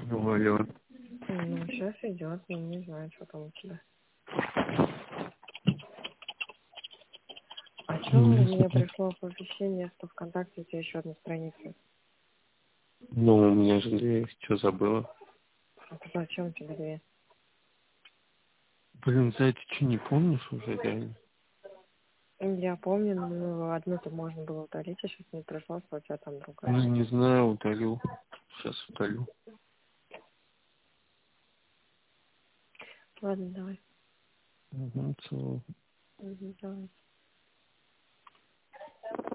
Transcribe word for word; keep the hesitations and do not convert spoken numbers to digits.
Ну, алло. Ну, сейчас идет, но не знаю, что там у тебя. А что Не мне знаю. пришло оповещение, что ВКонтакте у тебя еще одна страница? Ну, у меня же две, что забыла. А ты зачем тебе две? Блин, за это что, не помнишь уже реально? Я помню, ну, одну-то можно было удалить, а сейчас мне пришло, что у тебя там другая. Ну, не знаю, удалю. Сейчас удалю. Ладно, давай. Угу, целую. Угу, давай.